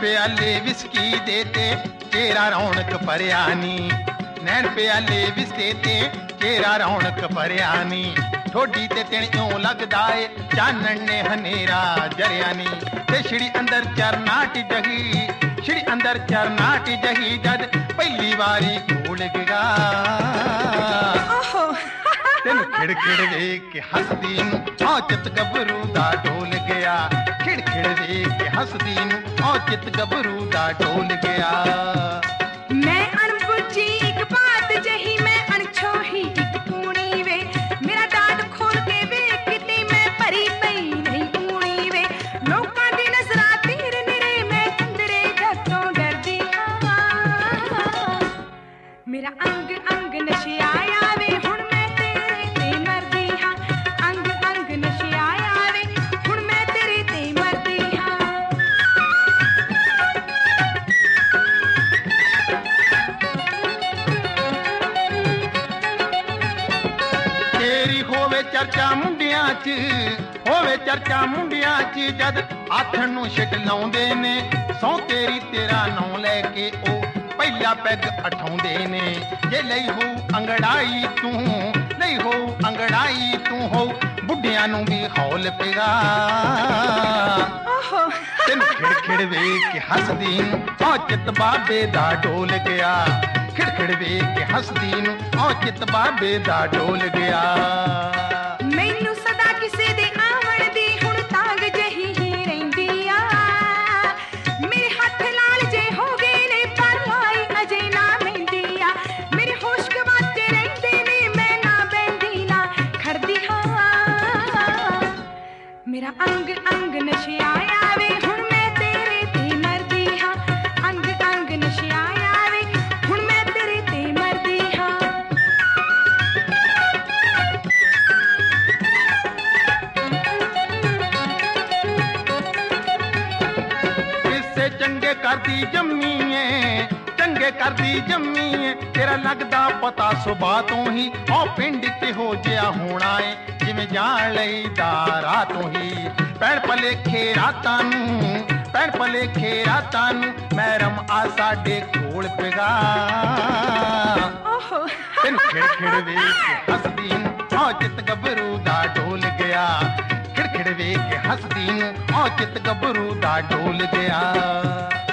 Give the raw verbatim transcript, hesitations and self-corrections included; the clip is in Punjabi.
ਪਿਆਲੇ ਵਿਸਕੀ ਦੇ ਤੇ ਤੇਰਾ ਰੌਣਕ ਭਰਿਆ ਨੀ, ਨੈਣ ਪਿਆਲੇ ਵਿਸਕੇ ਤੇ ਤੇਰਾ ਰੌਣਕ ਭਰਿਆ ਨੀ। ਠੋਡੀ ਤੇ ਤਿਣਿਓਂ ਲੱਗਦਾ ਏ ਚਾਨਣ ਨੇ ਹਨੇਰਾ ਜਰਿਆ ਨੀ। ਤੇ ਛਿੜੀ ਅੰਦਰ ਚਰਨਾਟ ਜਗੀ, ਛਿੜੀ ਅੰਦਰ ਚਰਨਾਟ ਜਗੀ ਜਦ ਪਹਿਲੀ ਵਾਰੀ ਕੋਲ ਗਿਆ। ਤੈਨੂੰ ਖਿੜ ਖਿੜ ਵੇਖ ਕੇ ਹੱਸਦੀ ਨੂੰ ਆ ਚਿੱਤ ਗੱਭਰੂ ਦਾ ਡੋਲ ਗਿਆ। ਖਿੜ ਖਿੜ ਵੇਖ ਕੇ ਹੱਸਦੀ ਨੂੰ ਆ ਚਿੱਤ ਗੱਭਰੂ ਦਾ ਡੋਲ ਗਿਆ। ਮੈਂ ਅਣਬੁੱਝੀ ਇੱਕ ਬਾਤ ਜਹੀ, ਮੈਂ ਅਣਛੋਹੀ ਇੱਕ ਕੂਣੀ ਵੇ। ਮੇਰਾ ਡਾਟ ਖੋਲ ਕੇ ਵੇਖ ਕਿਤੇ ਮੈਂ ਭਰੀ ਪਈ ਨਹੀਂ ਊਣੀ ਵੇ। ਲੋਕਾਂ ਦੀ ਨਜ਼ਰਾਂ ਤੀਰ ਨਿਰੇ, ਮੈਂ ਅੰਦਰੇ ਜੱਟੋਂ ਡਰਦੀ ਹਾਂ। ਮੇਰਾ ਅੰਗ ਅੰਗ ਨਸ਼ਿਆਇਆ ਵੇ, ਹੁਣ ਮੈਂ ਤੇਰੇ ਤੇ ਮਰਦੀ ਹਾਂ। ਅੰਗ ਅੰਗ ਨਸ਼ਿਆਇਆ ਵੇ, ਹੁਣ ਮੈਂ ਤੇਰੇ ਤੇ ਮਰਦੀ ਹਾਂ। ਤੇਰੀ ਹੋਵੇ ਚਰਚਾ ਮੁੰਡਿਆਂ 'ਚ, ਹੋਵੇ ਚਰਚਾ ਮੁੰਡਿਆਂ 'ਚ ਜਦ ਆਥਣ ਨੂੰ ਛਿਟ ਲਾਉਂਦੇ ਨੇ। ਸਹੁੰ ਤੇਰੀ ਤੇਰਾ ਨਾਂ ਲੈ ਕੇ ਉਹ ਪਹਿਲਾ ਪੈਗ ਅਠਾਉਂਦੇ ਨੇ। ਜੇ ਲਈ ਹੋ ਅੰਗੜਾਈ ਤੂੰ, ਲਈ ਹੋ ਅੰਗੜਾਈ ਤੂੰ ਹੋ ਬੁੱਢਿਆਂ ਨੂੰ ਵੀ ਹੌਲ ਪਿਆ। ਤੈਨੂੰ ਖਿੜ ਖਿੜ ਵੇਖ ਕੇ ਹੱਸਦੀ ਨੂੰ ਆ ਚਿੱਤ ਬਾਬੇ ਦਾ ਡੋਲ ਗਿਆ। ਖਿੜ ਖਿੜ ਵੇਖ ਕੇ ਹੱਸਦੀ ਨੂੰ ਆ ਚਿੱਤ ਬਾਬੇ ਦਾ ਡੋਲ ਗਿਆ। ਮੈਨੂੰ ਸਦਾ ਕਿਸੇ ਦੇ ਆਵਣ ਦੀ ਹੁਣ ਤਾਂਗ ਜਹੀ ਹੀ ਰਹਿੰਦੀ ਆ। ਮੇਰੇ ਹੱਥ ਲਾਲ ਜੇ ਹੋ ਗਏ ਨੇ ਪਰ ਲਾਈ ਅਜੇ ਨਾ ਮਹਿੰਦੀ ਆ। ਮੇਰੇ ਹੋਸ਼ ਗਵਾਚੇ ਰਹਿੰਦੇ ਨੇ, ਮੈਂ ਨਾ ਬਹਿੰਦੀ ਨਾ ਖੜਦੀ ਹਾਂ। ਮੇਰਾ ਅੰਗ ਅੰਗ ਨਸ਼ਿਆਇਆ ਵੇ, ਹੁਣ ਮੈਂ ਤੇਰੇ ਤੇ ਮਰਦੀ ਹਾਂ। ਅੰਗ ਅੰਗ ਨਸ਼ਿਆਇਆ ਵੇ, ਹੁਣ ਮੈਂ ਤੇਰੇ ਤੇ ਮਰਦੀ ਹਾਂ। ਕਿਸੇ ਚੰਗੇ ਕਰਦੀ ਜੰਮੀ ਏ, ਚੰਗੇ ਕਰਦੀ ਜੰਮੀ ਏ। ਤੇਰਾ ਲੱਗਦਾ ਪਤਾ ਸੁਭਾ ਤੋਂ ਹੀ ਉਹ ਪਿੰਡ ਕਿਹੋ ਜਿਹਾ ਹੋਣਾ ਏ, ਜਿਵੇਂ ਜਾਣ ਲਈਦਾ ਰਾਤੋਂ ਹੀ। ਪੈਣ ਭਲੇਖੇ ਰਾਤਾਂ ਨੂੰ, ਪੈਣ ਭਲੇਖੇ ਰਾਤਾਂ ਨੂੰ ਮੈਰਮ ਆ ਸਾਡੇ ਕੋਲ ਪਿਗਾ। ਤੈਨੂੰ ਖਿੜ ਖਿੜ ਵੇਖ ਕੇ ਹੱਸਦੀ ਨੂੰ ਆ ਚਿੱਤ ਗੱਭਰੂ ਦਾ ਡੋਲ ਗਿਆ। ਖਿੜ ਖਿੜ ਵੇਖ ਕੇ ਹੱਸਦੀ ਨੂੰ ਆ ਚਿੱਤ ਗੱਭਰੂ ਦਾ ਡੋਲ ਗਿਆ।